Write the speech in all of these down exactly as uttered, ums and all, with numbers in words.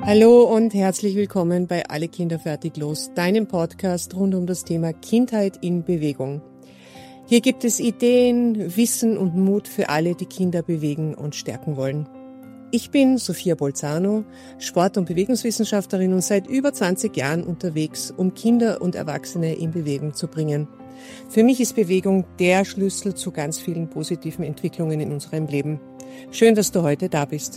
Hallo und herzlich willkommen bei Alle Kinder fertig los, deinem Podcast rund um das Thema Kindheit in Bewegung. Hier gibt es Ideen, Wissen und Mut für alle, die Kinder bewegen und stärken wollen. Ich bin Sophia Bolzano, Sport- und Bewegungswissenschaftlerin und seit über zwanzig Jahren unterwegs, um Kinder und Erwachsene in Bewegung zu bringen. Für mich ist Bewegung der Schlüssel zu ganz vielen positiven Entwicklungen in unserem Leben. Schön, dass du heute da bist.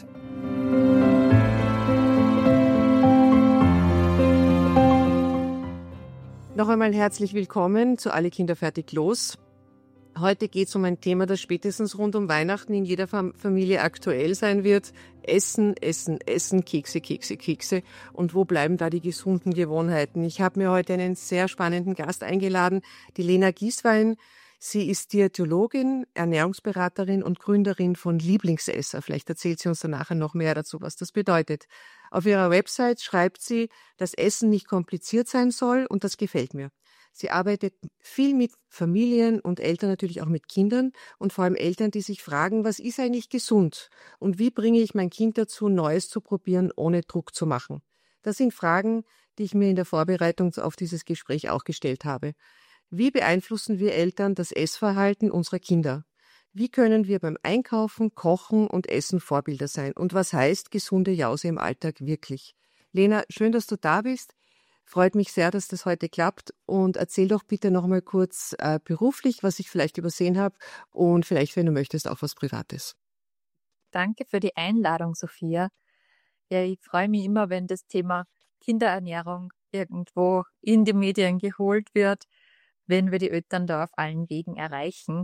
Noch einmal herzlich willkommen zu Alle Kinder fertig los. Heute geht es um ein Thema, das spätestens rund um Weihnachten in jeder Familie aktuell sein wird. Essen, Essen, Essen, Kekse, Kekse, Kekse. Und wo bleiben da die gesunden Gewohnheiten? Ich habe mir heute einen sehr spannenden Gast eingeladen, die Lena Gieswein. Sie ist Diätologin, Ernährungsberaterin und Gründerin von Lieblingsesser. Vielleicht erzählt sie uns dann nachher noch mehr dazu, was das bedeutet. Auf ihrer Website schreibt sie, dass Essen nicht kompliziert sein soll und das gefällt mir. Sie arbeitet viel mit Familien und Eltern, natürlich auch mit Kindern und vor allem Eltern, die sich fragen, was ist eigentlich gesund und wie bringe ich mein Kind dazu, Neues zu probieren, ohne Druck zu machen. Das sind Fragen, die ich mir in der Vorbereitung auf dieses Gespräch auch gestellt habe. Wie beeinflussen wir Eltern das Essverhalten unserer Kinder? Wie können wir beim Einkaufen, Kochen und Essen Vorbilder sein? Und was heißt gesunde Jause im Alltag wirklich? Lena, schön, dass du da bist. Freut mich sehr, dass das heute klappt. Und erzähl doch bitte noch mal kurz äh, beruflich, was ich vielleicht übersehen habe und vielleicht, wenn du möchtest, auch was Privates. Danke für die Einladung, Sophia. Ja, ich freue mich immer, wenn das Thema Kinderernährung irgendwo in die Medien geholt wird, wenn wir die Eltern da auf allen Wegen erreichen.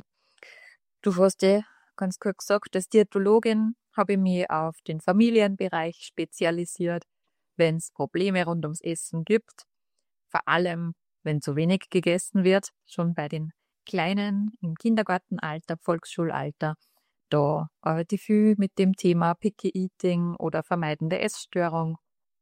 Du hast ja ganz kurz gesagt, als Diätologin habe ich mich auf den Familienbereich spezialisiert, wenn es Probleme rund ums Essen gibt, vor allem wenn zu wenig gegessen wird, schon bei den Kleinen im Kindergartenalter, Volksschulalter. Da arbeite ich viel mit dem Thema Picky Eating oder vermeidende Essstörung.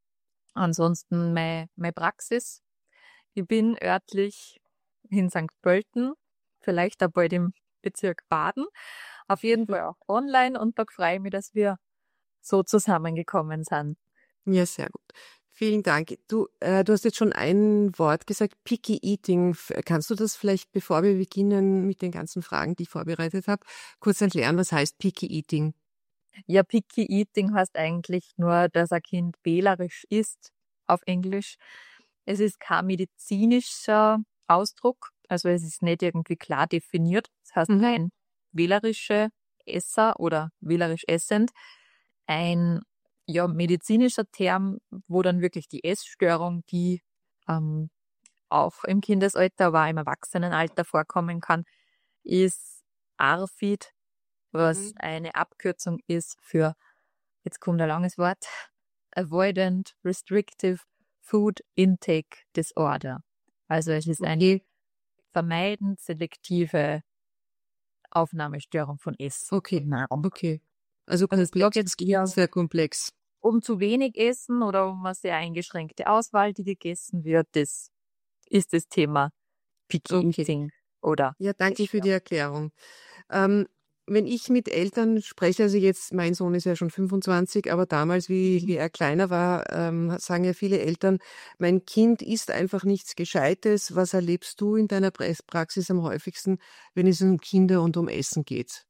Ansonsten meine, meine Praxis. Ich bin örtlich in Sankt Pölten, vielleicht auch bald im Bezirk Baden. Auf jeden Fall auch online und da freue ich mich, dass wir so zusammengekommen sind. Ja, sehr gut. Vielen Dank. Du, äh, du hast jetzt schon ein Wort gesagt, Picky Eating. Kannst du das vielleicht, bevor wir beginnen mit den ganzen Fragen, die ich vorbereitet habe, kurz erklären, was heißt Picky Eating? Ja, Picky Eating heißt eigentlich nur, dass ein Kind wählerisch isst, auf Englisch. Es ist kein medizinischer Ausdruck, also es ist nicht irgendwie klar definiert. Das heißt, Mhm. ein wählerischer Esser oder wählerisch essend, ein ja, medizinischer Term, wo dann wirklich die Essstörung, die ähm, auch im Kindesalter, aber auch im Erwachsenenalter vorkommen kann, ist A R F I D, was Mhm. eine Abkürzung ist für, jetzt kommt ein langes Wort, Avoidant Restrictive Food Intake Disorder. Also es ist eine Okay. vermeidend selektive Aufnahmestörung von Essen. Okay. Okay. Also Also es komplex, geht das jetzt eher klingt sehr komplex. um zu wenig Essen oder um eine sehr eingeschränkte Auswahl, die gegessen wird. Das ist das Thema Picky Okay. Eating oder Ja, danke für die Erklärung. Ähm, wenn ich mit Eltern spreche, also jetzt, mein Sohn ist ja schon fünfundzwanzig, aber damals, wie, wie er kleiner war, ähm, sagen ja viele Eltern, mein Kind isst einfach nichts Gescheites. Was erlebst du in deiner Pra- Praxis am häufigsten, wenn es um Kinder und um Essen geht?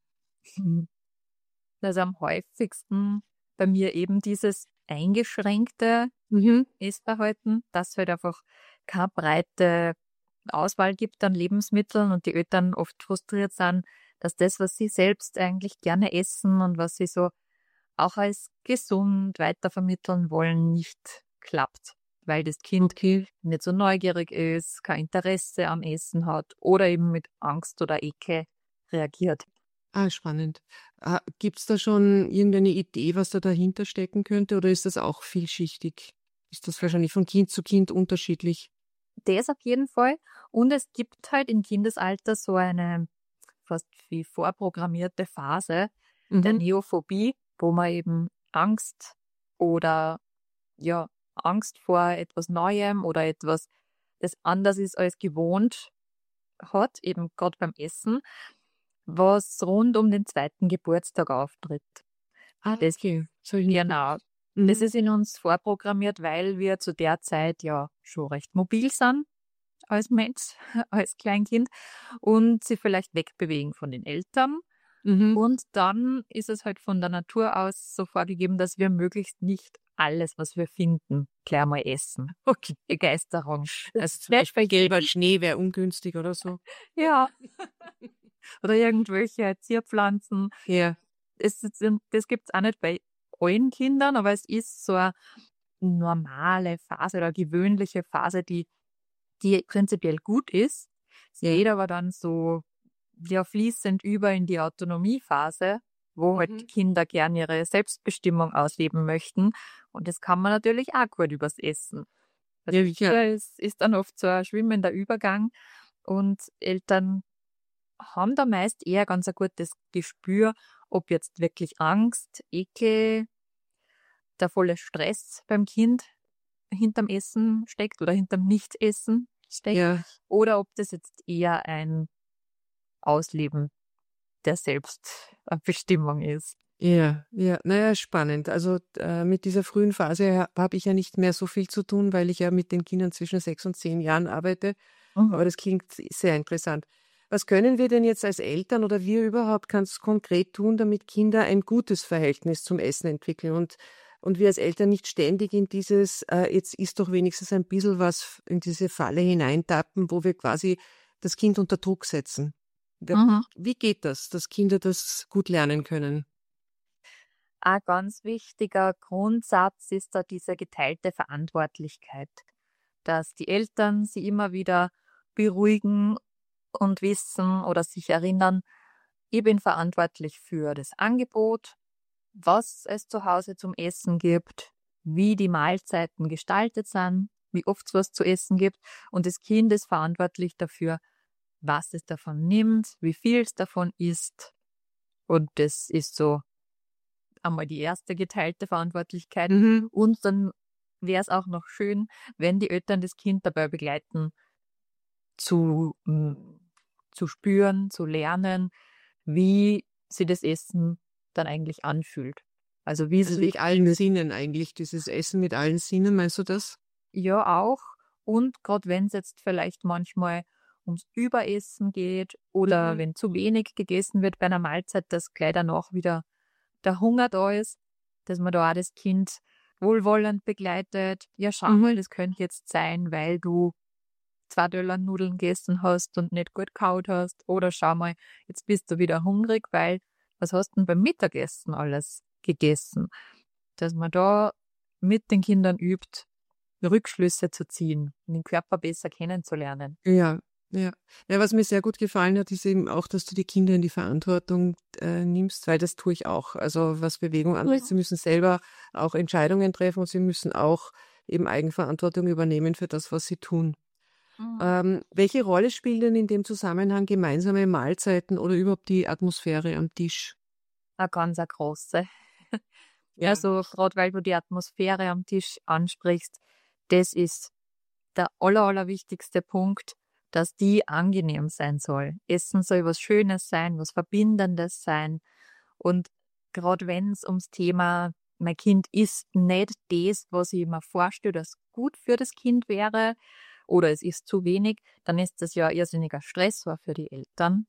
Also am häufigsten bei mir eben dieses eingeschränkte Mhm. Essverhalten, dass es halt einfach keine breite Auswahl gibt an Lebensmitteln und die Eltern oft frustriert sind, dass das, was sie selbst eigentlich gerne essen und was sie so auch als gesund weitervermitteln wollen, nicht klappt, weil das Kind Okay. nicht so neugierig ist, kein Interesse am Essen hat oder eben mit Angst oder Ekel reagiert. Ah, spannend. Ah, gibt's da schon irgendeine Idee, was da dahinter stecken könnte, oder ist das auch vielschichtig? Ist das wahrscheinlich von Kind zu Kind unterschiedlich? Das auf jeden Fall. Und es gibt halt im Kindesalter so eine fast wie vorprogrammierte Phase der Mhm. Neophobie, wo man eben Angst oder ja, Angst vor etwas Neuem oder etwas, das anders ist als gewohnt hat, eben gerade beim Essen, was rund um den zweiten Geburtstag auftritt. Ah, Das okay. Das habe ich nicht genau. gewusst. Mhm. Das ist in uns vorprogrammiert, weil wir zu der Zeit ja schon recht mobil sind als Mensch, als Kleinkind und sie vielleicht wegbewegen von den Eltern. Mhm. Und dann ist es halt von der Natur aus so vorgegeben, dass wir möglichst nicht alles, was wir finden, gleich mal essen. Okay. Begeisterung. Also zum Beispiel gelber Schnee wäre ungünstig oder so. Ja. Oder irgendwelche Zierpflanzen. Ja. Es, ist- das gibt es auch nicht bei allen Kindern, aber es ist so eine normale Phase oder gewöhnliche Phase, die, die prinzipiell gut ist. Es Ja. geht aber dann so ja, fließend über in die Autonomiephase, wo halt Mhm. die Kinder gern ihre Selbstbestimmung ausleben möchten. Und das kann man natürlich auch gut übers Essen. Das Ja, ja. ist, ist dann oft so ein schwimmender Übergang und Eltern haben da meist eher ganz ein gutes Gespür, ob jetzt wirklich Angst, Ekel, der volle Stress beim Kind hinterm Essen steckt oder hinterm Nichtessen steckt Ja. oder ob das jetzt eher ein Ausleben der Selbstbestimmung ist. Ja, ja, naja, spannend. Also äh, mit dieser frühen Phase ha- habe ich ja nicht mehr so viel zu tun, weil ich ja mit den Kindern zwischen sechs und zehn Jahren arbeite. Mhm. Aber das klingt sehr interessant. Was können wir denn jetzt als Eltern oder wir überhaupt ganz konkret tun, damit Kinder ein gutes Verhältnis zum Essen entwickeln und, und wir als Eltern nicht ständig in dieses, äh, jetzt ist doch wenigstens ein bisschen was, in diese Falle hineintappen, wo wir quasi das Kind unter Druck setzen? Wie, Mhm. wie geht das, dass Kinder das gut lernen können? Ein ganz wichtiger Grundsatz ist da diese geteilte Verantwortlichkeit, dass die Eltern sie immer wieder beruhigen und wissen oder sich erinnern, ich bin verantwortlich für das Angebot, was es zu Hause zum Essen gibt, wie die Mahlzeiten gestaltet sind, wie oft es was zu essen gibt und das Kind ist verantwortlich dafür, was es davon nimmt, wie viel es davon isst und das ist so einmal die erste geteilte Verantwortlichkeit. Mhm. Und dann wäre es auch noch schön, wenn die Eltern das Kind dabei begleiten, zu, mm, zu spüren, zu lernen, wie sie das Essen dann eigentlich anfühlt. Also wie sie Also sich mit allen Sinnen eigentlich, dieses Essen mit allen Sinnen, meinst du das? ja auch. Und gerade wenn es jetzt vielleicht manchmal ums Überessen geht oder Mhm. wenn zu wenig gegessen wird bei einer Mahlzeit, dass gleich danach wieder der Hunger da ist, dass man da auch das Kind wohlwollend begleitet. Ja, schau Mhm. mal, das könnte jetzt sein, weil du zwei Teller Nudeln gegessen hast und nicht gut kaut hast. Oder schau mal, jetzt bist du wieder hungrig, weil was hast du denn beim Mittagessen alles gegessen? Dass man da mit den Kindern übt, Rückschlüsse zu ziehen, und den Körper besser kennenzulernen. Ja, ja. Ja, was mir sehr gut gefallen hat, ist eben auch, dass du die Kinder in die Verantwortung äh, nimmst, weil das tue ich auch. Also was Bewegung angeht, sie müssen selber auch Entscheidungen treffen und sie müssen auch eben Eigenverantwortung übernehmen für das, was sie tun. Mhm. Ähm, welche Rolle spielen denn in dem Zusammenhang gemeinsame Mahlzeiten oder überhaupt die Atmosphäre am Tisch? Eine ganz eine große. Ja. Also gerade weil du die Atmosphäre am Tisch ansprichst, das ist der aller, allerwichtigste Punkt, dass die angenehm sein soll. Essen soll was Schönes sein, was Verbindendes sein. Und gerade wenn es ums Thema, mein Kind isst nicht das, was ich mir vorstelle, das gut für das Kind wäre, oder es isst zu wenig, dann ist das ja ein irrsinniger Stressor für die Eltern.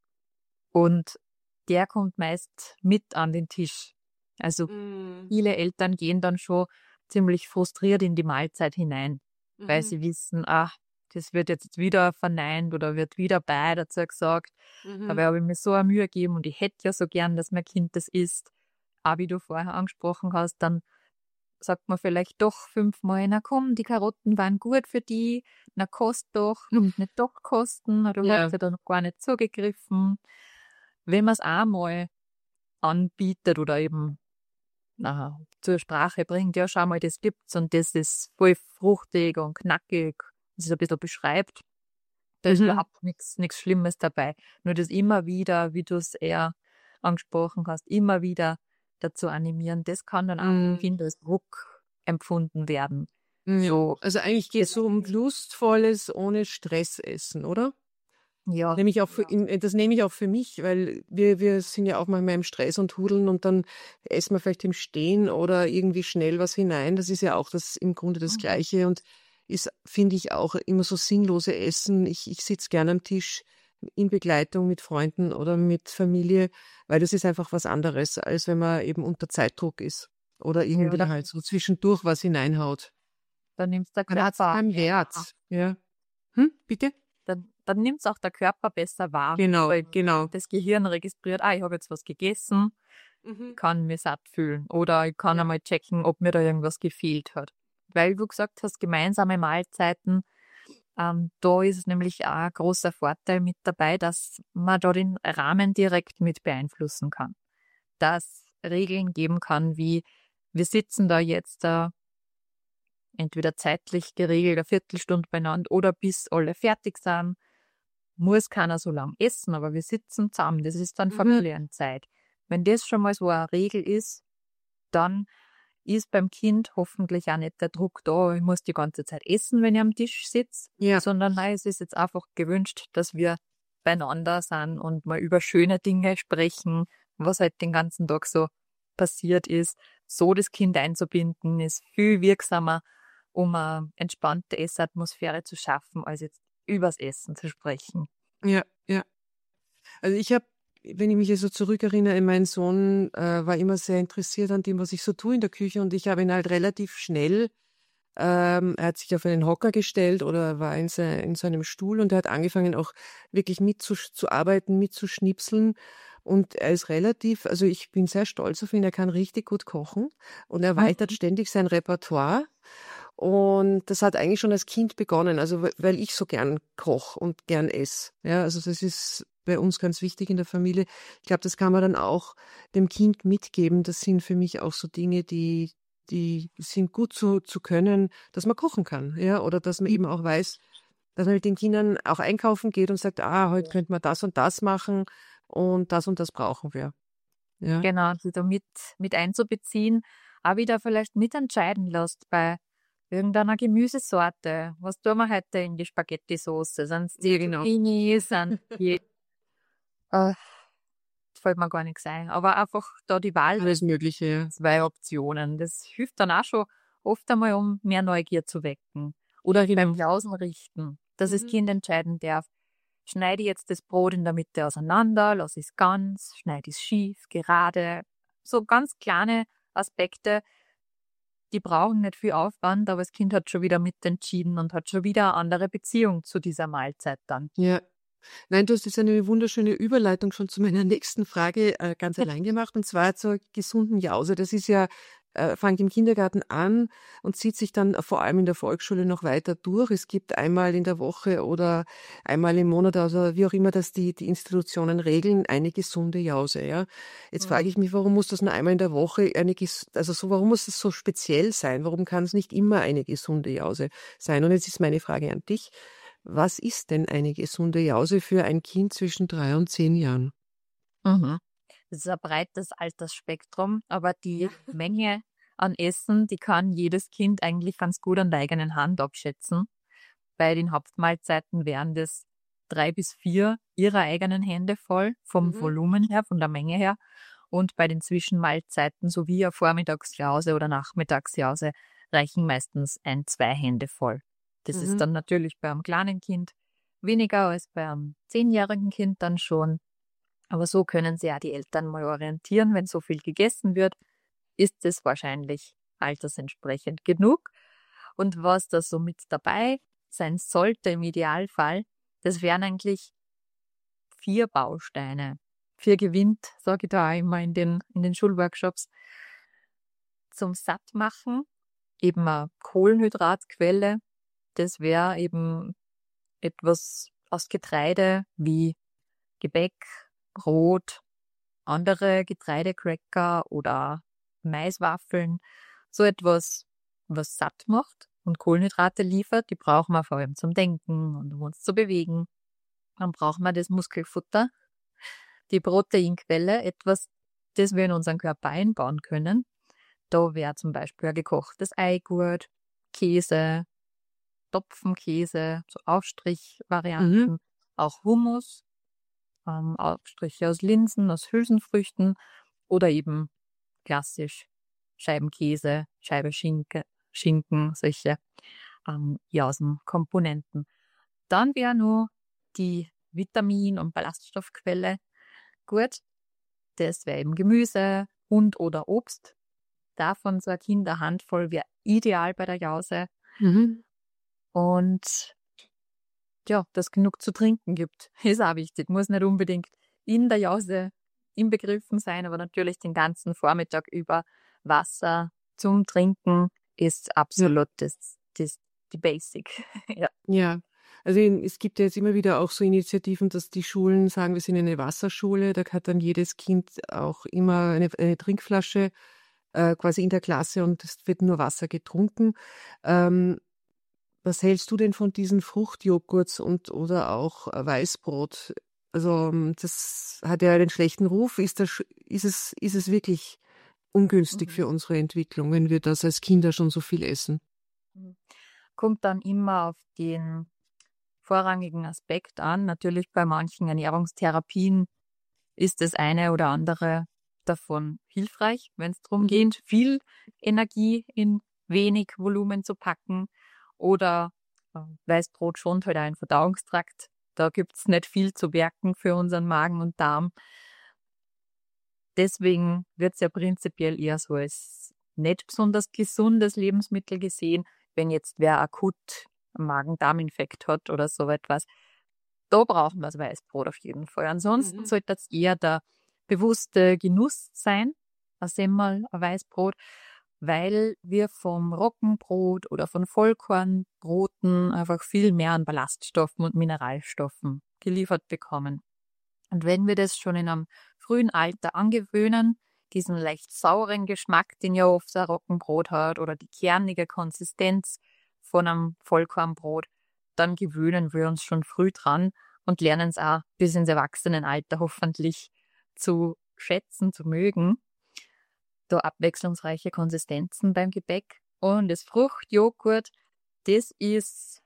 Und der kommt meist mit an den Tisch. Also Mhm. viele Eltern gehen dann schon ziemlich frustriert in die Mahlzeit hinein, weil sie wissen, ach, das wird jetzt wieder verneint oder wird wieder bei dazu gesagt. Mhm. Dabei habe ich mir so eine Mühe gegeben und ich hätte ja so gern, dass mein Kind das isst. Aber wie du vorher angesprochen hast, dann sagt man vielleicht doch fünfmal, na komm, die Karotten waren gut für die, na kost doch, und nicht doch kosten, na, du Ja. hast ja da noch gar nicht zugegriffen. Wenn man es einmal anbietet oder eben na, zur Sprache bringt, ja, schau mal, das gibt's und das ist voll fruchtig und knackig, das ist ein bisschen beschreibt, da ist Mhm. überhaupt nichts nichts Schlimmes dabei. Nur das immer wieder, wie du es eher angesprochen hast, immer wieder dazu animieren, das kann dann auch Mhm. vom Kind als Druck empfunden werden. Ja. So, Also eigentlich geht es so um lustvolles, ohne Stress essen, oder? Ja, Nehme ich auch für, ja. in, das nehme ich auch für mich, weil wir, wir sind ja auch manchmal im Stress und Hudeln und dann essen wir vielleicht im Stehen oder irgendwie schnell was hinein. Das ist ja auch das im Grunde das Mhm. Gleiche und ist, finde ich, auch immer so sinnlose Essen. Ich, ich sitze gerne am Tisch in Begleitung mit Freunden oder mit Familie, weil das ist einfach was anderes, als wenn man eben unter Zeitdruck ist oder Ja, irgendwie da, halt so zwischendurch was hineinhaut. da nimmt der Man hat es Körper keinen mehr wahr. Wert. Ja. Hm, bitte? Dann, dann nimmt es auch der Körper besser wahr, Genau, weil genau. das Gehirn registriert, ah, ich habe jetzt was gegessen, ich Mhm. kann mich satt fühlen oder ich kann Ja. einmal checken, ob mir da irgendwas gefehlt hat. Weil du gesagt hast, gemeinsame Mahlzeiten, ähm, da ist es nämlich auch ein großer Vorteil mit dabei, dass man da den Rahmen direkt mit beeinflussen kann. Dass Regeln geben kann, wie wir sitzen da jetzt da entweder zeitlich geregelt, eine Viertelstunde beieinander oder bis alle fertig sind. Muss keiner so lang essen, aber wir sitzen zusammen. Das ist dann Mhm. Familienzeit. Wenn das schon mal so eine Regel ist, dann ist beim Kind hoffentlich auch nicht der Druck da, ich muss die ganze Zeit essen, wenn ich am Tisch sitze, Ja. sondern nein, es ist jetzt einfach gewünscht, dass wir beieinander sind und mal über schöne Dinge sprechen, was halt den ganzen Tag so passiert ist. So das Kind einzubinden, ist viel wirksamer, um eine entspannte Essatmosphäre zu schaffen, als jetzt übers Essen zu sprechen. Ja, ja. Also ich habe, wenn ich mich so zurückerinnere, mein Sohn äh, war immer sehr interessiert an dem, was ich so tue in der Küche und ich habe ihn halt relativ schnell, ähm, er hat sich auf einen Hocker gestellt oder war in, se in so einem Stuhl und er hat angefangen auch wirklich mitzuarbeiten, mitzuschnipseln und er ist relativ, also ich bin sehr stolz auf ihn, er kann richtig gut kochen und er erweitert Mhm. ständig sein Repertoire. Und das hat eigentlich schon als Kind begonnen, also we- weil ich so gern koche und gern esse. Ja, also das ist bei uns ganz wichtig in der Familie. Ich glaube, das kann man dann auch dem Kind mitgeben. Das sind für mich auch so Dinge, die, die sind gut zu, zu können, dass man kochen kann, ja, oder dass man eben auch weiß, dass man mit den Kindern auch einkaufen geht und sagt, ah, heute könnte man das und das machen und das und das brauchen wir. Ja. Genau, die da mit, mit einzubeziehen, auch wieder vielleicht mitentscheiden lässt bei irgendeiner Gemüsesorte. Was tun wir heute in die Spaghetti-Sauce? Sind es Ja, die genau. Zucchini, sind die, äh, fällt mir gar nichts ein. Aber einfach da die Wahl, Alles Mögliche, ja. zwei Optionen. Das hilft dann auch schon oft einmal, um mehr Neugier zu wecken. Oder Beim genau. Jausen richten, dass das Mhm. Kind entscheiden darf, schneide ich jetzt das Brot in der Mitte auseinander, lasse ich es ganz, schneide ich es schief, gerade. So ganz kleine Aspekte, die brauchen nicht viel Aufwand, aber das Kind hat schon wieder mitentschieden und hat schon wieder eine andere Beziehung zu dieser Mahlzeit dann. Ja. Nein, du hast jetzt eine wunderschöne Überleitung schon zu meiner nächsten Frage äh, ganz allein gemacht, und zwar zur gesunden Jause. Das ist ja, äh, fängt im Kindergarten an und zieht sich dann vor allem in der Volksschule noch weiter durch. Es gibt einmal in der Woche oder einmal im Monat, also wie auch immer das die, die Institutionen regeln, eine gesunde Jause. Ja. Jetzt frage Mhm. ich mich, warum muss das nur einmal in der Woche eine, ges- also so, warum muss es so speziell sein? Warum kann es nicht immer eine gesunde Jause sein? Und jetzt ist meine Frage an dich. Was ist denn eine gesunde Jause für ein Kind zwischen drei und zehn Jahren? Mhm. Das ist ein breites Altersspektrum, aber die Menge an Essen, die kann jedes Kind eigentlich ganz gut an der eigenen Hand abschätzen. Bei den Hauptmahlzeiten wären das drei bis vier ihrer eigenen Hände voll, vom Mhm. Volumen her, von der Menge her. Und bei den Zwischenmahlzeiten sowie eine Vormittagsjause oder Nachmittagsjause reichen meistens ein, zwei Hände voll. Das ist Mhm. dann natürlich bei einem kleinen Kind weniger als bei einem zehnjährigen Kind dann schon. Aber so können sich ja die Eltern mal orientieren, wenn so viel gegessen wird, ist es wahrscheinlich altersentsprechend genug. Und was da so mit dabei sein sollte im Idealfall, das wären eigentlich vier Bausteine. Vier gewinnt, sage ich da auch immer in den, in den Schulworkshops. Zum Sattmachen eben eine Kohlenhydratquelle. Das wäre eben etwas aus Getreide wie Gebäck, Brot, andere Getreidecracker oder Maiswaffeln. So etwas, was satt macht und Kohlenhydrate liefert. Die brauchen wir vor allem zum Denken und um uns zu bewegen. Dann brauchen wir das Muskelfutter, die Proteinquelle, etwas, das wir in unseren Körper einbauen können. Da wäre zum Beispiel ein gekochtes Ei gut, Käse, Topfenkäse, so Mhm. Aufstrichvarianten auch Hummus, ähm, Aufstriche aus Linsen, aus Hülsenfrüchten oder eben klassisch Scheibenkäse, Scheibe Schinke, Schinken, solche ähm, Jausenkomponenten. Dann wäre nur die Vitamin- und Ballaststoffquelle gut. Das wäre eben Gemüse und oder Obst. Davon so ein Kind eine Handvoll wäre ideal bei der Jause. Mhm. Und ja, dass genug zu trinken gibt, ist auch wichtig. Muss nicht unbedingt in der Jause inbegriffen sein, aber natürlich den ganzen Vormittag über Wasser zum Trinken ist Ja. absolut das, das, die Basic. Ja. Ja, also in, es gibt ja jetzt immer wieder auch so Initiativen, dass die Schulen sagen, wir sind eine Wasserschule. Da hat dann jedes Kind auch immer eine, eine Trinkflasche äh, quasi in der Klasse und es wird nur Wasser getrunken. Ähm, was hältst du denn von diesen Fruchtjoghurts und oder auch äh, Weißbrot? Also ähm, das hat ja einen schlechten Ruf. Ist, das, sch- ist, es, ist es wirklich ungünstig Mhm. für unsere Entwicklung, wenn wir das als Kinder schon so viel essen? Kommt dann immer auf den vorrangigen Aspekt an. Natürlich bei manchen Ernährungstherapien ist das eine oder andere davon hilfreich, wenn es darum Mhm. geht, viel Energie in wenig Volumen zu packen. Oder äh, Weißbrot schont halt auch einen Verdauungstrakt. Da gibt es nicht viel zu werken für unseren Magen und Darm. Deswegen wird es ja prinzipiell eher so als nicht besonders gesundes Lebensmittel gesehen, wenn jetzt wer akut einen Magen-Darm-Infekt hat oder so etwas. Da brauchen wir das Weißbrot auf jeden Fall. Ansonsten Mhm. sollte das eher der bewusste Genuss sein, ein Semmel, ein Weißbrot, weil wir vom Roggenbrot oder von Vollkornbroten einfach viel mehr an Ballaststoffen und Mineralstoffen geliefert bekommen. Und wenn wir das schon in einem frühen Alter angewöhnen, diesen leicht sauren Geschmack, den ja oft ein Roggenbrot hat, oder die kernige Konsistenz von einem Vollkornbrot, dann gewöhnen wir uns schon früh dran und lernen es auch bis ins Erwachsenenalter hoffentlich zu schätzen, zu mögen. Da abwechslungsreiche Konsistenzen beim Gebäck. Und das Fruchtjoghurt, das ist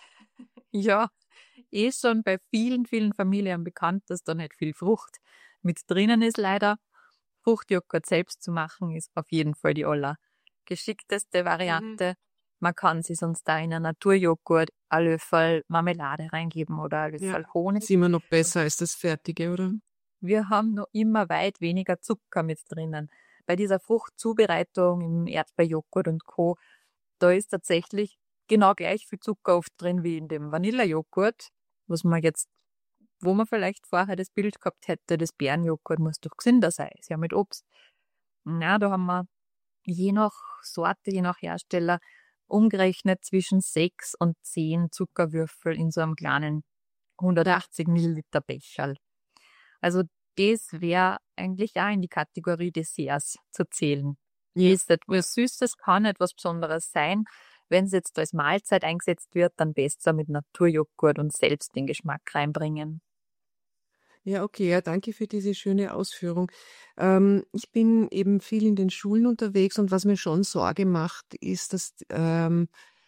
ja eh schon bei vielen, vielen Familien bekannt, dass da nicht viel Frucht mit drinnen ist, leider. Fruchtjoghurt selbst zu machen, ist auf jeden Fall die allergeschickteste Mhm. Variante. Man kann sich sonst da in einen Naturjoghurt ein Löffel Marmelade reingeben oder ein Ja, Löffel ist Honig. immer noch besser als das Fertige, oder? Wir haben noch immer weit weniger Zucker mit drinnen. Bei dieser Fruchtzubereitung im Erdbeerjoghurt und Co., da ist tatsächlich genau gleich viel Zucker oft drin wie in dem Vanillejoghurt, was man jetzt, wo man vielleicht vorher das Bild gehabt hätte, das Beerenjoghurt muss doch gesünder sein, ist ja mit Obst. Na, da haben wir je nach Sorte, je nach Hersteller umgerechnet zwischen sechs und zehn Zuckerwürfel in so einem kleinen hundertachtzig Milliliter Becherl. Also das wäre eigentlich auch in die Kategorie Desserts zu zählen. Ja. Ist etwas Süßes, kann etwas Besonderes sein. Wenn es jetzt als Mahlzeit eingesetzt wird, dann besser mit Naturjoghurt und selbst den Geschmack reinbringen. Ja, okay, ja, danke für diese schöne Ausführung. Ähm, ich bin eben viel in den Schulen unterwegs und was mir schon Sorge macht, ist, dass ähm,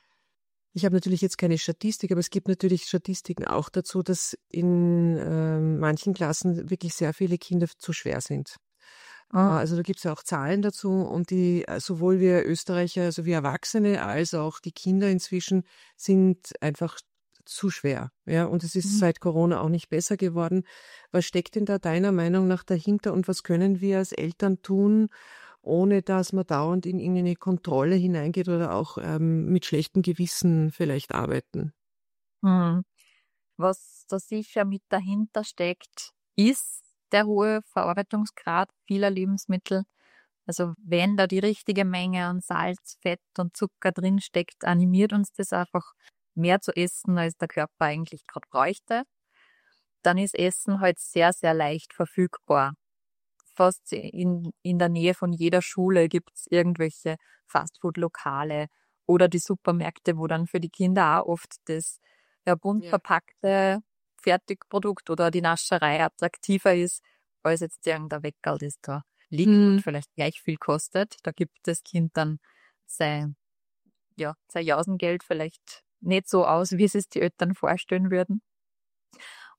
ich habe natürlich jetzt keine Statistik, aber es gibt natürlich Statistiken auch dazu, dass in ähm, manchen Klassen wirklich sehr viele Kinder zu schwer sind. Äh, Mhm. Also da gibt es ja auch Zahlen dazu und die äh, sowohl wir Österreicher, also wir Erwachsene, als auch die Kinder inzwischen sind einfach zu schwer. Ja, und es ist Mhm. seit Corona auch nicht besser geworden. Was steckt denn da deiner Meinung nach dahinter und was können wir als Eltern tun, ohne dass man dauernd in irgendeine Kontrolle hineingeht oder auch ähm, mit schlechtem Gewissen vielleicht arbeiten? Mhm. Was da sicher mit dahinter steckt, ist der hohe Verarbeitungsgrad vieler Lebensmittel. Also wenn da die richtige Menge an Salz, Fett und Zucker drin steckt, animiert uns das einfach mehr zu essen, als der Körper eigentlich gerade bräuchte. Dann ist Essen halt sehr, sehr leicht verfügbar. Fast in, in der Nähe von jeder Schule gibt's irgendwelche Fastfood-Lokale oder die Supermärkte, wo dann für die Kinder auch oft das ja, bunt Ja. verpackte Fertigprodukt oder die Nascherei attraktiver ist, als jetzt irgendein Weckerl, das da liegt und Hm. vielleicht gleich viel kostet. Da gibt das Kind dann sein, ja, sein Jausengeld vielleicht nicht so aus, wie es es die Eltern vorstellen würden.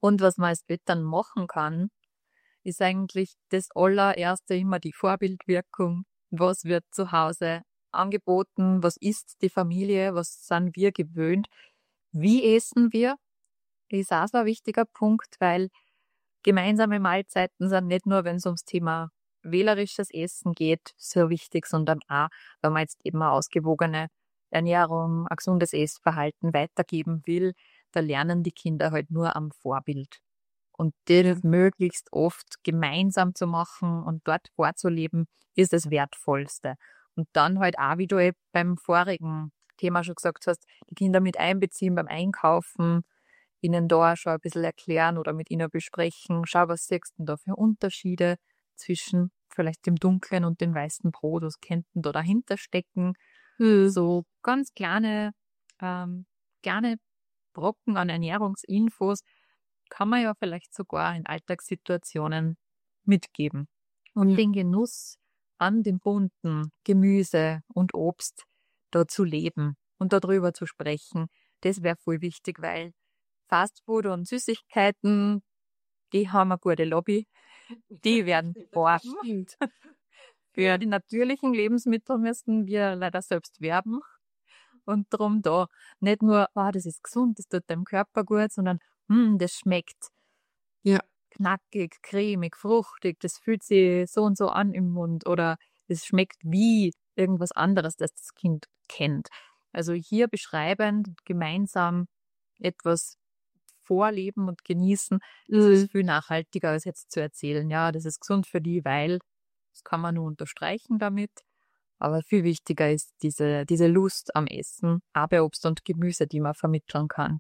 Und was man als Eltern machen kann, ist eigentlich das allererste immer die Vorbildwirkung. Was wird zu Hause angeboten? Was isst die Familie? Was sind wir gewöhnt? Wie essen wir? Ist auch so ein wichtiger Punkt, weil gemeinsame Mahlzeiten sind nicht nur, wenn es ums Thema wählerisches Essen geht, so wichtig, sondern auch, wenn man jetzt eben eine ausgewogene Ernährung, ein gesundes Essverhalten weitergeben will, da lernen die Kinder halt nur am Vorbild. Und das möglichst oft gemeinsam zu machen und dort vorzuleben, ist das Wertvollste. Und dann halt auch, wie du eben beim vorigen Thema schon gesagt hast, die Kinder mit einbeziehen beim Einkaufen, ihnen da schon ein bisschen erklären oder mit ihnen besprechen. Schau, was siehst du denn da für Unterschiede zwischen vielleicht dem dunklen und dem weißen Brot? Was könnten da dahinter stecken? Hm. So ganz kleine, ähm, kleine Brocken an Ernährungsinfos kann man ja vielleicht sogar in Alltagssituationen mitgeben. Und Ja. den Genuss an dem bunten Gemüse und Obst da zu leben und darüber zu sprechen, das wäre voll wichtig, weil Fastfood und Süßigkeiten, die haben eine gute Lobby. Die werden beworben. Stimmt. Für die natürlichen Lebensmittel müssen wir leider selbst werben. Und darum da nicht nur, ah, das ist gesund, das tut deinem Körper gut, sondern hm, das schmeckt Ja. knackig, cremig, fruchtig, das fühlt sich so und so an im Mund oder es schmeckt wie irgendwas anderes, das das Kind kennt. Also hier beschreiben, gemeinsam etwas vorleben und genießen, das Mhm. ist viel nachhaltiger, als jetzt zu erzählen, ja, das ist gesund für die, weil, das kann man nur unterstreichen damit. Aber viel wichtiger ist diese, diese Lust am Essen, auch bei Obst und Gemüse, die man vermitteln kann.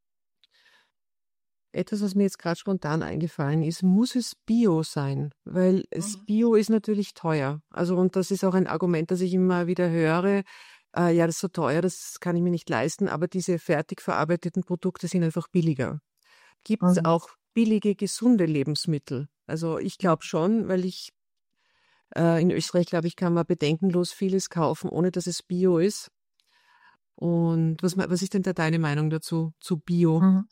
Etwas, was mir jetzt gerade spontan eingefallen ist, muss es Bio sein? Weil es Mhm. Bio ist natürlich teuer. Also, und das ist auch ein Argument, das ich immer wieder höre. Äh, ja, das ist so teuer, das kann ich mir nicht leisten, aber diese fertig verarbeiteten Produkte sind einfach billiger. Gibt es Mhm. auch billige, gesunde Lebensmittel? Also ich glaube schon, weil ich äh, in Österreich, glaube ich, kann man bedenkenlos vieles kaufen, ohne dass es Bio ist. Und was, me- was ist denn da deine Meinung dazu, zu Bio? Mhm.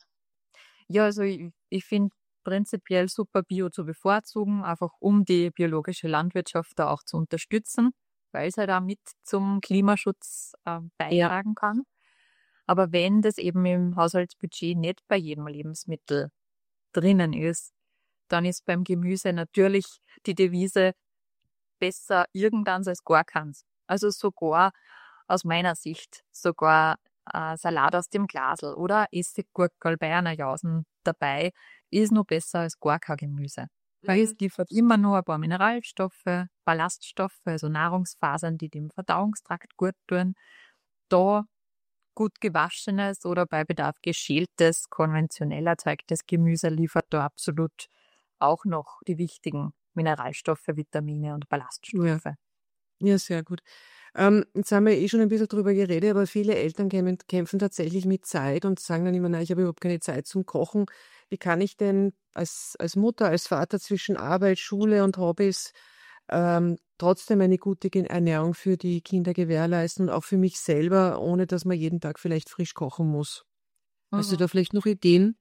Ja, also ich, ich finde prinzipiell super Bio zu bevorzugen, einfach um die biologische Landwirtschaft da auch zu unterstützen, weil es halt auch mit zum Klimaschutz äh, beitragen kann. Aber wenn das eben im Haushaltsbudget nicht bei jedem Lebensmittel drinnen ist, dann ist beim Gemüse natürlich die Devise besser irgendeins als gar keins. Also sogar aus meiner Sicht sogar äh, Salat aus dem Glasl oder Essiggurkel bei einer Jausen dabei ist noch besser als gar kein Gemüse. Weil es liefert immer nur ein paar Mineralstoffe, Ballaststoffe, also Nahrungsfasern, die dem Verdauungstrakt gut tun. Da gut gewaschenes oder bei Bedarf geschältes, konventionell erzeugtes Gemüse liefert da absolut auch noch die wichtigen Mineralstoffe, Vitamine und Ballaststoffe. Ja, sehr gut. Ähm, jetzt haben wir eh schon ein bisschen drüber geredet, aber viele Eltern kämen, kämpfen tatsächlich mit Zeit und sagen dann immer, nein, ich habe überhaupt keine Zeit zum Kochen. Wie kann ich denn als, als Mutter, als Vater zwischen Arbeit, Schule und Hobbys ähm, trotzdem eine gute Ge- Ernährung für die Kinder gewährleisten und auch für mich selber, ohne dass man jeden Tag vielleicht frisch kochen muss? Hast du Mhm. da vielleicht noch Ideen?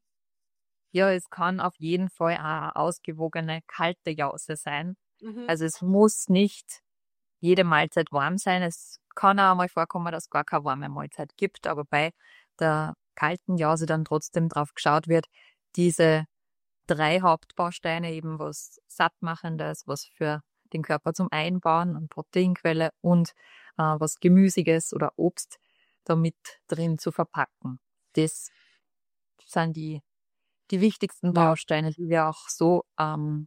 Ja, es kann auf jeden Fall auch eine ausgewogene kalte Jause sein. Mhm. Also es muss nicht jede Mahlzeit warm sein. Es kann auch mal vorkommen, dass es gar keine warme Mahlzeit gibt, aber bei der kalten Jause dann trotzdem drauf geschaut wird, diese drei Hauptbausteine eben was Sattmachendes, was für den Körper zum Einbauen und Proteinquelle und äh, was Gemüsiges oder Obst da mit drin zu verpacken. Das sind die, die wichtigsten Ja. Bausteine, die wir auch so ähm,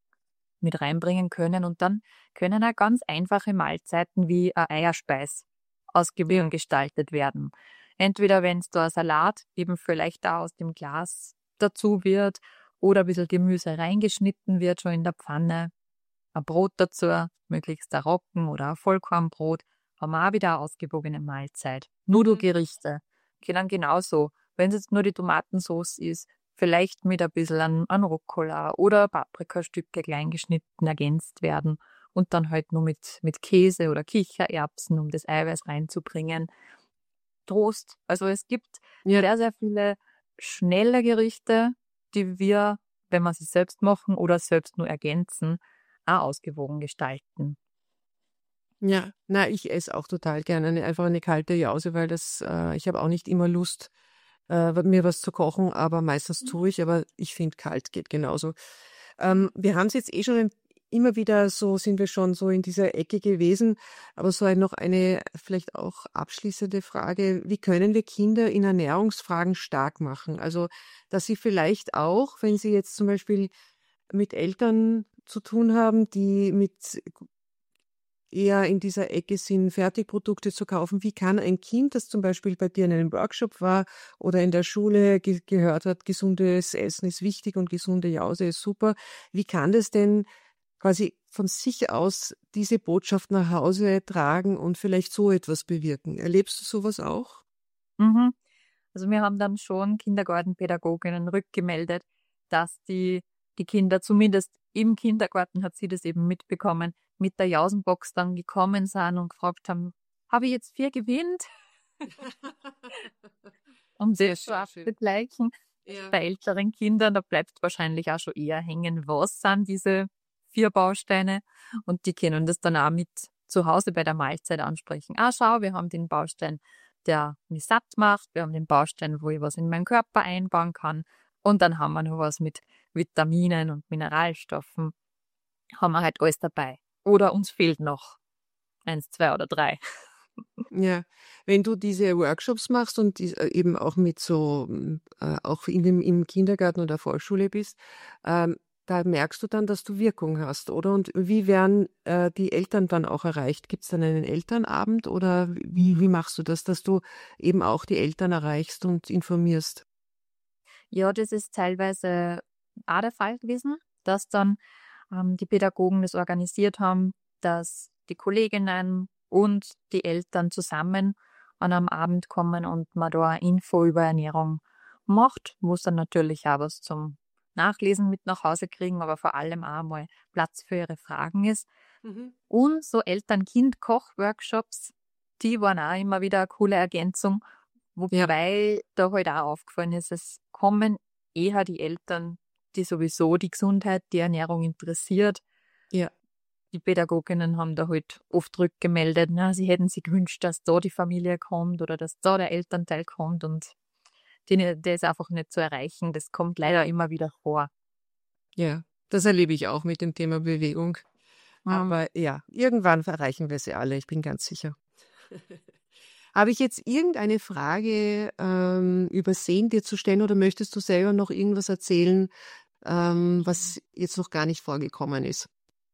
mit reinbringen können. Und dann können auch ganz einfache Mahlzeiten wie ein Eierspeis ausgewogen gestaltet werden. Entweder wenn es da ein Salat eben vielleicht da aus dem Glas dazu wird oder ein bisschen Gemüse reingeschnitten wird, schon in der Pfanne, ein Brot dazu, möglichst ein Roggen- oder ein Vollkornbrot, haben wir auch wieder eine ausgewogene Mahlzeit. Nudelgerichte können genauso, wenn es jetzt nur die Tomatensauce ist, vielleicht mit ein bisschen an, an Rucola oder Paprikastücke klein geschnitten ergänzt werden und dann halt nur mit, mit Käse oder Kichererbsen, um das Eiweiß reinzubringen. Toast. Also es gibt Ja. sehr, sehr viele schnelle Gerichte, die wir, wenn wir sie selbst machen oder selbst nur ergänzen, auch ausgewogen gestalten. Ja, na, ich esse auch total gerne eine, einfach eine kalte Jause, weil das, äh, ich habe auch nicht immer Lust, äh, mir was zu kochen, aber meistens tue ich, aber ich finde, kalt geht genauso. Ähm, wir haben es jetzt eh schon ein, immer wieder so, sind wir schon so in dieser Ecke gewesen, aber so ein, noch eine vielleicht auch abschließende Frage. Wie können wir Kinder in Ernährungsfragen stark machen? Also, dass sie vielleicht auch, wenn sie jetzt zum Beispiel mit Eltern zu tun haben, die mit eher in dieser Ecke sind, Fertigprodukte zu kaufen. Wie kann ein Kind, das zum Beispiel bei dir in einem Workshop war oder in der Schule ge gehört hat, gesundes Essen ist wichtig und gesunde Jause ist super, wie kann das denn quasi von sich aus diese Botschaft nach Hause tragen und vielleicht so etwas bewirken? Erlebst du sowas auch? Mhm. Also wir haben dann schon Kindergartenpädagoginnen rückgemeldet, dass die, die Kinder zumindest im Kindergarten, hat sie das eben mitbekommen, mit der Jausenbox dann gekommen sind und gefragt haben, habe ich jetzt vier gewinnt? Um Sehr das so schön, schön. abzugleichen. Ja. Bei älteren Kindern, da bleibt wahrscheinlich auch schon eher hängen, was sind diese vier Bausteine. Und die können das dann auch mit zu Hause bei der Mahlzeit ansprechen. Ah, schau, wir haben den Baustein, der mich satt macht. Wir haben den Baustein, wo ich was in meinen Körper einbauen kann. Und dann haben wir noch was mit Vitaminen und Mineralstoffen. Haben wir halt alles dabei. Oder uns fehlt noch eins, zwei oder drei. Ja, wenn du diese Workshops machst und die, äh, eben auch mit so, mm, äh, auch in dem, im Kindergarten oder Vorschule bist, ähm, da merkst du dann, dass du Wirkung hast, oder? Und wie werden äh, die Eltern dann auch erreicht? Gibt es dann einen Elternabend oder wie, wie machst du das, dass du eben auch die Eltern erreichst und informierst? Ja, das ist teilweise auch der Fall gewesen, dass dann ähm, die Pädagogen das organisiert haben, dass die Kolleginnen und die Eltern zusammen an einem Abend kommen und man da eine Info über Ernährung macht, wo es dann natürlich auch was zum Nachlesen mit nach Hause kriegen, aber vor allem auch mal Platz für ihre Fragen ist. Mhm. Und so Eltern-Kind-Koch-Workshops, die waren auch immer wieder eine coole Ergänzung. Ja, Wobei da halt auch aufgefallen ist, es kommen eher die Eltern, die sowieso die Gesundheit, die Ernährung interessiert. ja. Die Pädagoginnen haben da halt oft rückgemeldet, na, sie hätten sich gewünscht, dass da die Familie kommt oder dass da der Elternteil kommt und den, der ist einfach nicht zu erreichen. Das kommt leider immer wieder vor. Ja, das erlebe ich auch mit dem Thema Bewegung. Mhm. Aber ja, irgendwann erreichen wir sie alle, ich bin ganz sicher. Habe ich jetzt irgendeine Frage ähm, übersehen, dir zu stellen, oder möchtest du selber noch irgendwas erzählen, ähm, was jetzt noch gar nicht vorgekommen ist?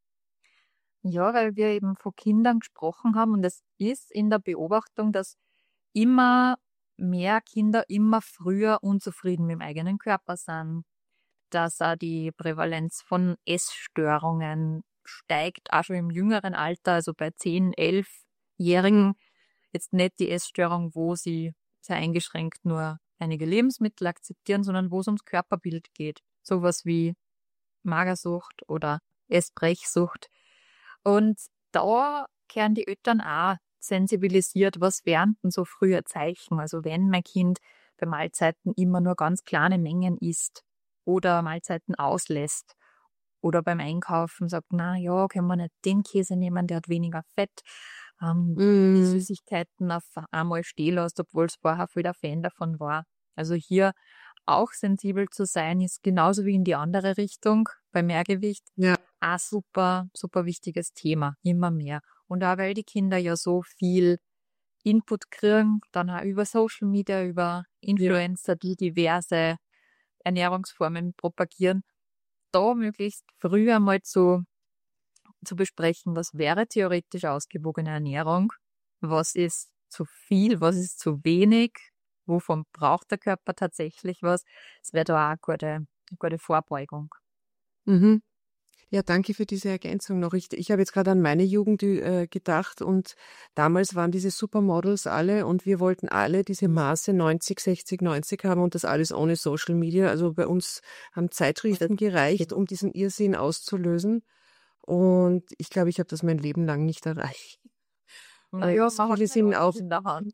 Ja, weil wir eben von Kindern gesprochen haben und es ist in der Beobachtung, dass immer mehr Kinder immer früher unzufrieden mit dem eigenen Körper sind, dass auch die Prävalenz von Essstörungen steigt, auch schon im jüngeren Alter, also bei zehn-, elfjährigen. Jetzt nicht die Essstörung, wo sie sehr eingeschränkt nur einige Lebensmittel akzeptieren, sondern wo es ums Körperbild geht. Sowas wie Magersucht oder Essbrechsucht. Und da kehren die Eltern auch sensibilisiert, was wären denn so frühe Zeichen? Also wenn mein Kind bei Mahlzeiten immer nur ganz kleine Mengen isst oder Mahlzeiten auslässt oder beim Einkaufen sagt, na ja, können wir nicht den Käse nehmen, der hat weniger Fett, ähm, die Mm, Süßigkeiten auf einmal stehen lässt, obwohl es vorher viel der Fan davon war. Also hier auch sensibel zu sein, ist genauso wie in die andere Richtung bei Mehrgewicht ja, ein super, super wichtiges Thema, immer mehr. Und auch weil die Kinder ja so viel Input kriegen, dann auch über Social Media, über ja, Influencer, die diverse Ernährungsformen propagieren, da möglichst früh einmal zu, zu besprechen, was wäre theoretisch ausgewogene Ernährung, was ist zu viel, was ist zu wenig, wovon braucht der Körper tatsächlich was. Es wäre da auch eine gute, eine gute Vorbeugung. mhm. Ja, danke für diese Ergänzung noch. Ich, ich habe jetzt gerade an meine Jugend äh, gedacht, und damals waren diese Supermodels alle und wir wollten alle diese Maße neunzig, sechzig, neunzig haben, und das alles ohne Social Media. Also bei uns haben Zeitschriften gereicht, um diesen Irrsinn auszulösen. Und ich glaube, ich habe das mein Leben lang nicht erreicht. Na Und ja, man hat viele nicht sind alles auch, in der Hand.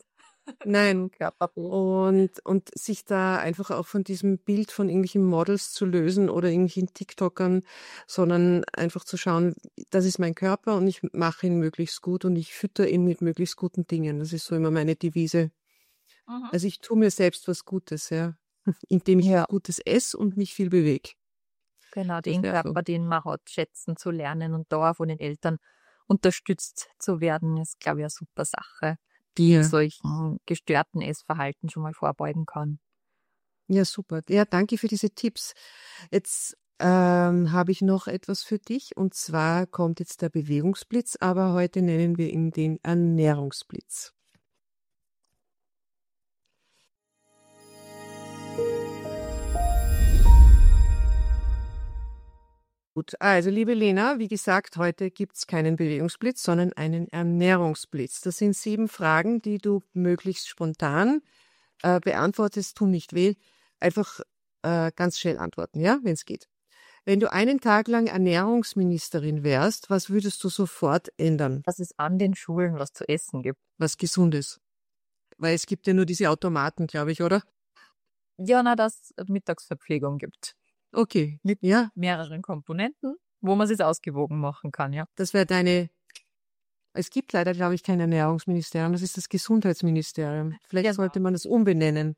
Nein. Körperbild. Und, und sich da einfach auch von diesem Bild von irgendwelchen Models zu lösen oder irgendwelchen TikTokern, sondern einfach zu schauen, das ist mein Körper und ich mache ihn möglichst gut und ich fütter ihn mit möglichst guten Dingen. Das ist so immer meine Devise. Mhm. Also ich tue mir selbst was Gutes, ja, indem ich Ja. Gutes esse und mich viel bewege. Genau, Das den wäre so. Körper, den man hat, schätzen zu lernen und da von den Eltern unterstützt zu werden, ist, glaube ich, eine super Sache, die Ja. solchen gestörten Essverhalten schon mal vorbeugen kann. Ja, super. Ja, danke für diese Tipps. Jetzt ähm, habe ich noch etwas für dich und zwar kommt jetzt der Bewegungsblitz, aber heute nennen wir ihn den Ernährungsblitz. Gut, also liebe Lena, wie gesagt, heute gibt's keinen Bewegungsblitz, sondern einen Ernährungsblitz. Das sind sieben Fragen, die du möglichst spontan äh, beantwortest, tu nicht weh, einfach äh, ganz schnell antworten, ja, wenn es geht. Wenn du einen Tag lang Ernährungsministerin wärst, was würdest du sofort ändern? Dass es an den Schulen was zu essen gibt. Was Gesundes. Weil es gibt ja nur diese Automaten, glaube ich, oder? Ja, na, dass es Mittagsverpflegung gibt. Okay, Mit ja, mehreren Komponenten, wo man es ausgewogen machen kann, ja. das wäre deine. Es gibt leider, glaube ich, kein Ernährungsministerium, das ist das Gesundheitsministerium. Vielleicht Genau. sollte man das umbenennen.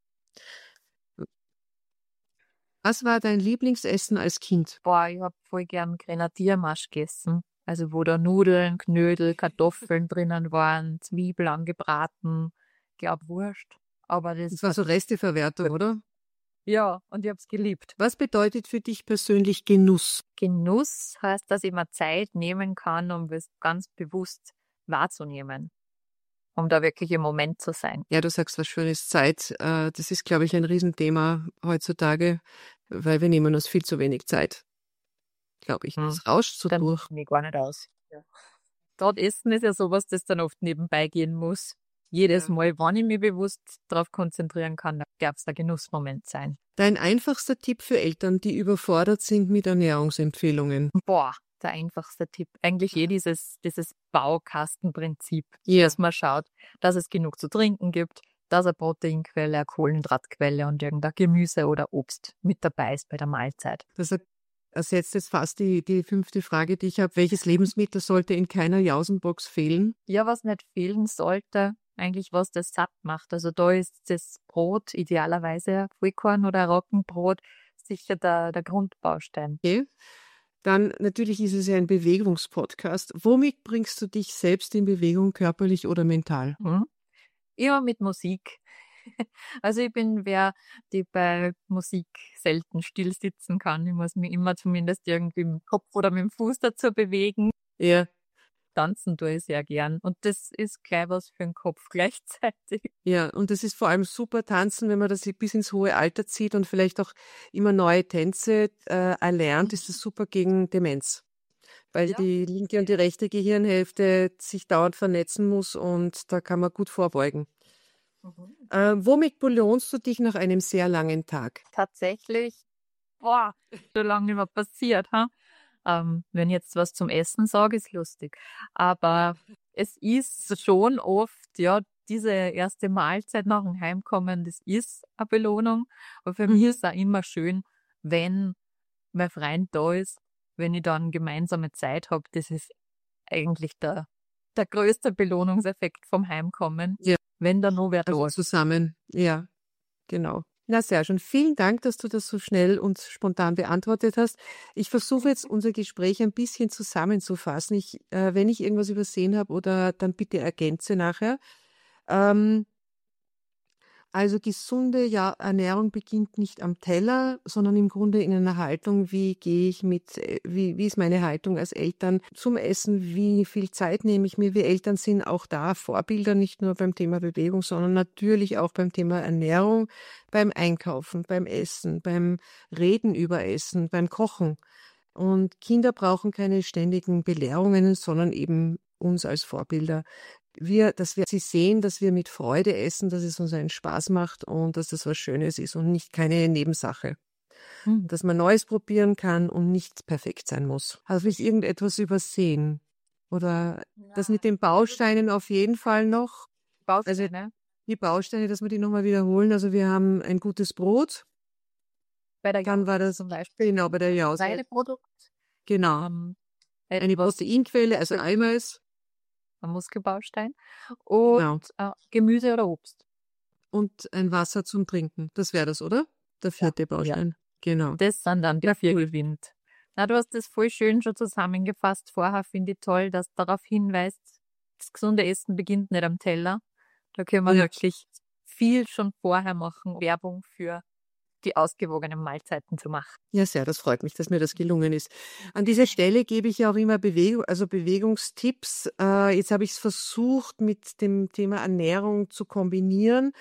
Was war dein Lieblingsessen als Kind? Boah, ich hab voll gern Grenadiermarsch gegessen. Also wo da Nudeln, Knödel, Kartoffeln drinnen waren, Zwiebeln angebraten, glaub Wurst. Aber das Das war hat, so Resteverwertung, oder? ja, und ich hab's geliebt. Was bedeutet für dich persönlich Genuss? Genuss heißt, dass ich mir Zeit nehmen kann, um es ganz bewusst wahrzunehmen, um da wirklich im Moment zu sein. Ja, du sagst was Schönes, Zeit. Äh, Das ist, glaube ich, ein Riesenthema heutzutage, weil wir nehmen uns viel zu wenig Zeit, glaube ich. Hm. Das rauscht so Dann durch. mich gar nicht aus. Ja. Gerade Essen ist ja sowas, das dann oft nebenbei gehen muss. Jedes Ja. Mal, wenn ich mich bewusst darauf konzentrieren kann, dann darf es der Genussmoment sein. Dein einfachster Tipp für Eltern, die überfordert sind mit Ernährungsempfehlungen. Boah, der einfachste Tipp. Eigentlich eh dieses, dieses Baukastenprinzip, Ja. dass man schaut, dass es genug zu trinken gibt, dass eine Proteinquelle, eine Kohlenhydratquelle und irgendein Gemüse oder Obst mit dabei ist bei der Mahlzeit. Das ersetzt jetzt fast die, die fünfte Frage, die ich habe. Welches Lebensmittel sollte in keiner Jausenbox fehlen? Ja, was nicht fehlen sollte, eigentlich was das satt macht. Also da ist das Brot, idealerweise Vollkorn oder Roggenbrot, sicher der, der Grundbaustein. Okay. Dann natürlich ist es ja ein Bewegungspodcast. Womit bringst du dich selbst in Bewegung, körperlich oder mental? Mhm. Immer mit Musik. Also ich bin wer, die bei Musik selten still sitzen kann. Ich muss mich immer zumindest irgendwie mit dem Kopf oder mit dem Fuß dazu bewegen. Ja. Tanzen tue ich sehr gern. Und das ist gleich was für den Kopf gleichzeitig. Ja, und das ist vor allem super tanzen, wenn man das bis ins hohe Alter zieht und vielleicht auch immer neue Tänze äh, erlernt, ist das super gegen Demenz. Weil Ja. die linke und die rechte Gehirnhälfte sich dauernd vernetzen muss und da kann man gut vorbeugen. Mhm. Äh, womit belohnst du dich nach einem sehr langen Tag? Tatsächlich, boah, so lange nicht mehr passiert. Ha? Ähm, wenn ich jetzt was zum Essen sage, ist lustig. Aber es ist schon oft, ja, diese erste Mahlzeit nach dem Heimkommen, das ist eine Belohnung. Aber für mich Mhm. ist es auch immer schön, wenn mein Freund da ist, wenn ich dann gemeinsame Zeit habe. Das ist eigentlich der, der größte Belohnungseffekt vom Heimkommen, Ja. wenn da noch wer da Also ist. zusammen, ja, genau. Na sehr schön. Vielen Dank, dass du das so schnell und spontan beantwortet hast. Ich versuche jetzt unser Gespräch ein bisschen zusammenzufassen. Ich, äh, wenn ich irgendwas übersehen habe oder dann bitte ergänze nachher. Ähm, also gesunde ja, Ernährung beginnt nicht am Teller, sondern im Grunde in einer Haltung, wie gehe ich mit, äh, wie, wie ist meine Haltung als Eltern zum Essen, wie viel Zeit nehme ich mir. Wir Eltern sind auch da Vorbilder, nicht nur beim Thema Bewegung, sondern natürlich auch beim Thema Ernährung, beim Einkaufen, beim Essen, beim Reden über Essen, beim Kochen. Und Kinder brauchen keine ständigen Belehrungen, sondern eben uns als Vorbilder. Wir, dass wir sie sehen, dass wir mit Freude essen, dass es uns einen Spaß macht und dass das was Schönes ist und nicht keine Nebensache. Hm. Dass man Neues probieren kann und nicht perfekt sein muss. Habe ich irgendetwas übersehen? Oder das mit den Bausteinen auf jeden Fall noch? Also Bausteine. Die Bausteine, dass wir die nochmal wiederholen. Also wir haben ein gutes Brot. Bei der Dann Jause war das zum Beispiel genau bei der Jause. Weideprodukt, Genau. ähm, Eine etwas Proteinquelle, also Eiweiß. ein Muskelbaustein und Genau. äh, Gemüse oder Obst. Und ein Wasser zum Trinken. Das wäre das, oder? Der vierte Baustein. Genau. Das sind dann der Viertelwind. Na, du hast das voll schön schon zusammengefasst vorher, finde ich toll, dass du darauf hinweist, das gesunde Essen beginnt nicht am Teller. Da können wir Ja. wirklich viel schon vorher machen, Werbung für die ausgewogenen Mahlzeiten zu machen. Ja, sehr, das freut mich, dass mir das gelungen ist. An dieser Stelle gebe ich ja auch immer Bewegung, also Bewegungstipps. Äh, jetzt habe ich es versucht, mit dem Thema Ernährung zu kombinieren.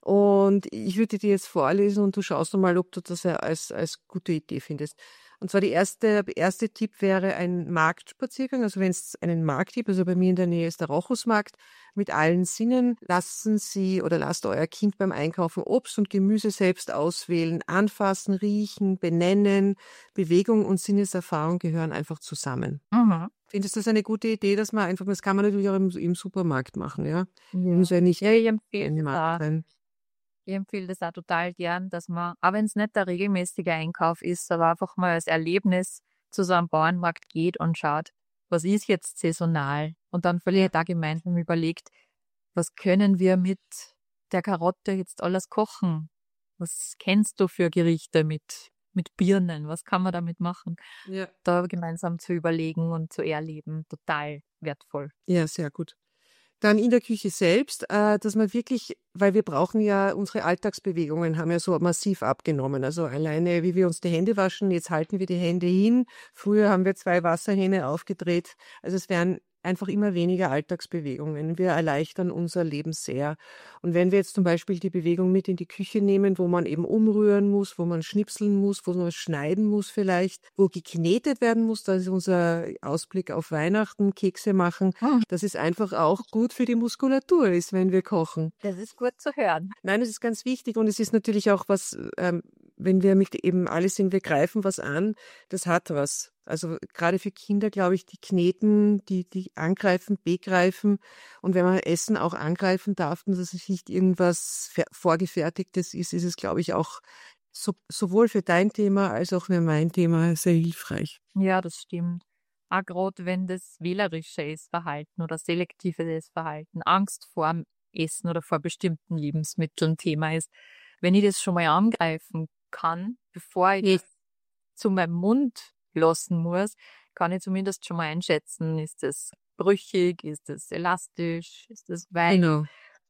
Und ich würde dir jetzt vorlesen und du schaust mal, ob du das als, als gute Idee findest. Und zwar die erste, erste Tipp wäre ein Marktspaziergang. Also wenn es einen Markt gibt, also bei mir in der Nähe ist der Rochusmarkt, mit allen Sinnen lassen Sie oder lasst euer Kind beim Einkaufen Obst und Gemüse selbst auswählen, anfassen, riechen, benennen. Bewegung und Sinneserfahrung gehören einfach zusammen. Mhm. Findest du das eine gute Idee, dass man einfach, das kann man natürlich auch im, im Supermarkt machen, ja? Ja. Muss ja nicht Ja, ich empfehle ein das Markt auch. sein. Ich empfehle das auch total gern, dass man, auch wenn es nicht der regelmäßige Einkauf ist, aber einfach mal als Erlebnis zu so einem Bauernmarkt geht und schaut, was ist jetzt saisonal? Und dann vielleicht auch gemeinsam überlegt, was können wir mit der Karotte jetzt alles kochen? Was kennst du für Gerichte mit, mit Birnen? Was kann man damit machen? Ja. Da gemeinsam zu überlegen und zu erleben, total wertvoll. Ja, sehr gut. Dann in der Küche selbst, äh, dass man wirklich, weil wir brauchen ja, unsere Alltagsbewegungen haben ja so massiv abgenommen. Also alleine, wie wir uns die Hände waschen, jetzt halten wir die Hände hin. Früher haben wir zwei Wasserhähne aufgedreht. Also es werden einfach immer weniger Alltagsbewegungen. Wir erleichtern unser Leben sehr. Und wenn wir jetzt zum Beispiel die Bewegung mit in die Küche nehmen, wo man eben umrühren muss, wo man schnipseln muss, wo man schneiden muss vielleicht, wo geknetet werden muss, das ist unser Ausblick auf Weihnachten, Kekse machen, Hm. dass es einfach auch gut für die Muskulatur ist, wenn wir kochen. Das ist gut zu hören. Nein, das ist ganz wichtig und es ist natürlich auch was, ähm, wenn wir mit eben alles sind, wir greifen was an, das hat was. Also gerade für Kinder, glaube ich, die kneten, die, die angreifen, begreifen. Und wenn man Essen auch angreifen darf, und dass es nicht irgendwas Vorgefertigtes ist, ist es, glaube ich, auch so, sowohl für dein Thema als auch für mein Thema sehr hilfreich. Ja, das stimmt. Auch gerade wenn das wählerische Essverhalten oder selektive Essverhalten, Angst vor dem Essen oder vor bestimmten Lebensmitteln Thema ist. Wenn ich das schon mal angreifen kann, bevor ich das zu meinem Mund lassen muss, kann ich zumindest schon mal einschätzen, ist das brüchig, ist das elastisch, ist das weich, Genau.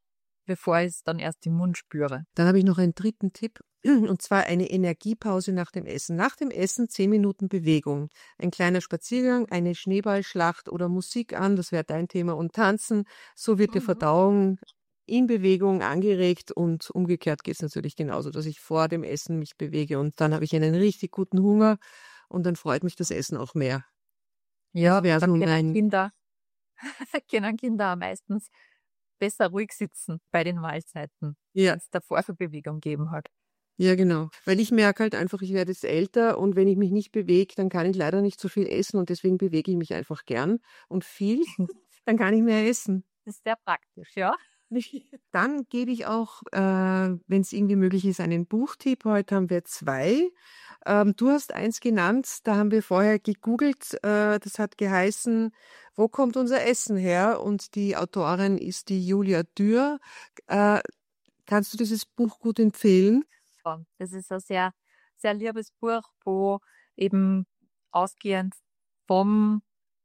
bevor ich es dann erst im Mund spüre. Dann habe ich noch einen dritten Tipp, und zwar eine Energiepause nach dem Essen. Nach dem Essen zehn Minuten Bewegung. Ein kleiner Spaziergang, eine Schneeballschlacht oder Musik an, das wäre dein Thema, und tanzen. So wird die Mhm. Verdauung in Bewegung angeregt und umgekehrt geht es natürlich genauso, dass ich vor dem Essen mich bewege und dann habe ich einen richtig guten Hunger und dann freut mich das Essen auch mehr. Ja, wäre da so können mein- Kinder, können Kinder auch meistens besser ruhig sitzen bei den Mahlzeiten, Ja. wenn es davor für Bewegung geben hat. Ja, genau. Weil ich merke halt einfach, ich werde jetzt älter und wenn ich mich nicht bewege, dann kann ich leider nicht so viel essen und deswegen bewege ich mich einfach gern und viel, dann kann ich mehr essen. Das ist sehr praktisch, ja. Dann gebe ich auch, äh, wenn es irgendwie möglich ist, einen Buchtipp. Heute haben wir zwei. Ähm, du hast eins genannt, da haben wir vorher gegoogelt. Äh, das hat geheißen, wo kommt unser Essen her? Und die Autorin ist die Julia Dürr. Äh, kannst du dieses Buch gut empfehlen? Ja, das ist ein sehr, sehr liebes Buch, wo eben ausgehend vom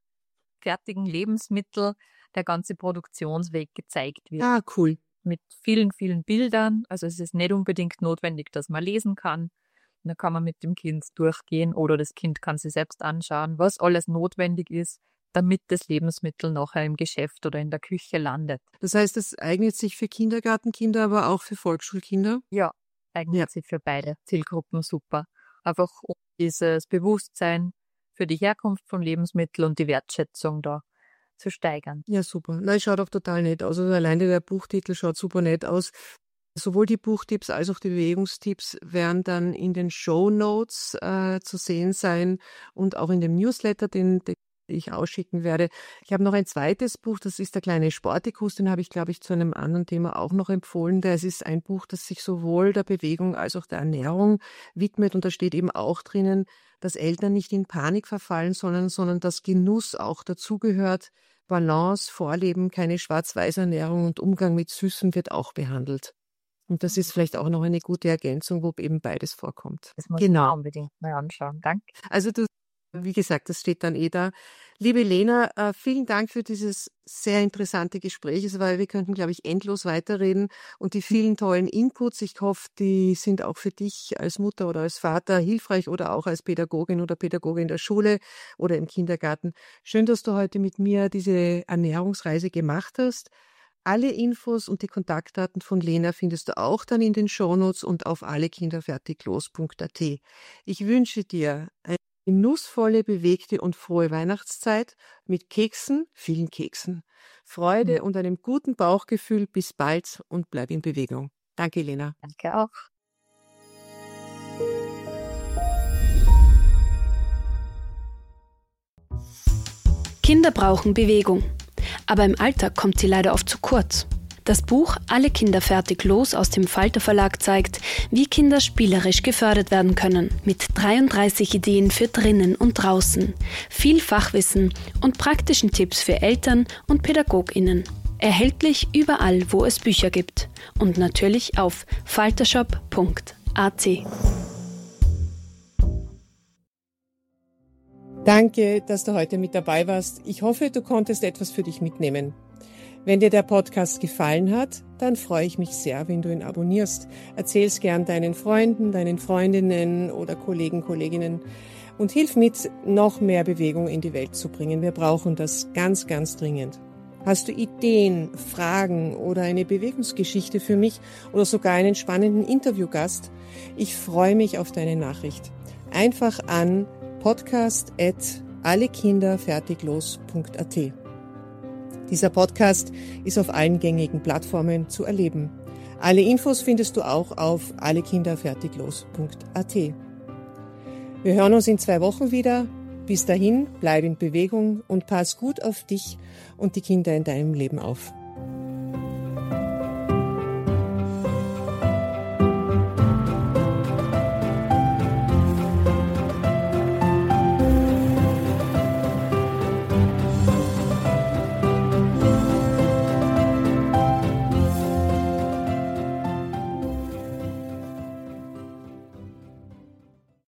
fertigen Lebensmittel der ganze Produktionsweg gezeigt wird. Ah, cool. Mit vielen, vielen Bildern. Also es ist nicht unbedingt notwendig, dass man lesen kann. Da kann man mit dem Kind durchgehen oder das Kind kann sich selbst anschauen, was alles notwendig ist, damit das Lebensmittel nachher im Geschäft oder in der Küche landet. Das heißt, es eignet sich für Kindergartenkinder, aber auch für Volksschulkinder? Ja, eignet Ja. sich für beide Zielgruppen super. Einfach um dieses Bewusstsein für die Herkunft von Lebensmitteln und die Wertschätzung da zu steigern. Ja, super. Nein, schaut auch total nett aus. Also alleine der Buchtitel schaut super nett aus. Sowohl die Buchtipps als auch die Bewegungstipps werden dann in den Shownotes äh, zu sehen sein und auch in dem Newsletter, den, den ich ausschicken werde. Ich habe noch ein zweites Buch, das ist der kleine Sportikus, den habe ich, glaube ich, zu einem anderen Thema auch noch empfohlen. Das ist ein Buch, das sich sowohl der Bewegung als auch der Ernährung widmet und da steht eben auch drinnen, dass Eltern nicht in Panik verfallen sollen, sondern dass Genuss auch dazugehört. Balance, Vorleben, keine Schwarz-Weiß-Ernährung und Umgang mit Süßen wird auch behandelt. Und das ist vielleicht auch noch eine gute Ergänzung, wo eben beides vorkommt. Das muss Genau. ich mir unbedingt mal anschauen. Danke. Also du, wie gesagt, das steht dann eh da. Liebe Lena, äh, vielen Dank für dieses sehr interessante Gespräch. Es war, wir könnten, glaube ich, endlos weiterreden und die vielen tollen Inputs. Ich hoffe, die sind auch für dich als Mutter oder als Vater hilfreich oder auch als Pädagogin oder Pädagoge in der Schule oder im Kindergarten. Schön, dass du heute mit mir diese Ernährungsreise gemacht hast. Alle Infos und die Kontaktdaten von Lena findest du auch dann in den Shownotes und auf allekinderfertiglos punkt a t. Ich wünsche dir eine genussvolle, bewegte und frohe Weihnachtszeit mit Keksen, vielen Keksen, Freude und einem guten Bauchgefühl. Bis bald und bleib in Bewegung. Danke, Lena. Danke auch. Kinder brauchen Bewegung. Aber im Alltag kommt sie leider oft zu kurz. Das Buch Alle Kinder fertig los aus dem Falter Verlag zeigt, wie Kinder spielerisch gefördert werden können. Mit dreiunddreißig Ideen für drinnen und draußen, viel Fachwissen und praktischen Tipps für Eltern und PädagogInnen. Erhältlich überall, wo es Bücher gibt. Und natürlich auf faltershop punkt a t. Danke, dass du heute mit dabei warst. Ich hoffe, du konntest etwas für dich mitnehmen. Wenn dir der Podcast gefallen hat, dann freue ich mich sehr, wenn du ihn abonnierst. Erzähl's gern deinen Freunden, deinen Freundinnen oder Kollegen, Kolleginnen und hilf mit, noch mehr Bewegung in die Welt zu bringen. Wir brauchen das ganz, ganz dringend. Hast du Ideen, Fragen oder eine Bewegungsgeschichte für mich oder sogar einen spannenden Interviewgast? Ich freue mich auf deine Nachricht. Einfach an podcast at allekinderfertiglos punkt a t. Dieser Podcast ist auf allen gängigen Plattformen zu erleben. Alle Infos findest du auch auf allekinderfertiglos punkt a t. Wir hören uns in zwei Wochen wieder. Bis dahin, bleib in Bewegung und pass gut auf dich und die Kinder in deinem Leben auf.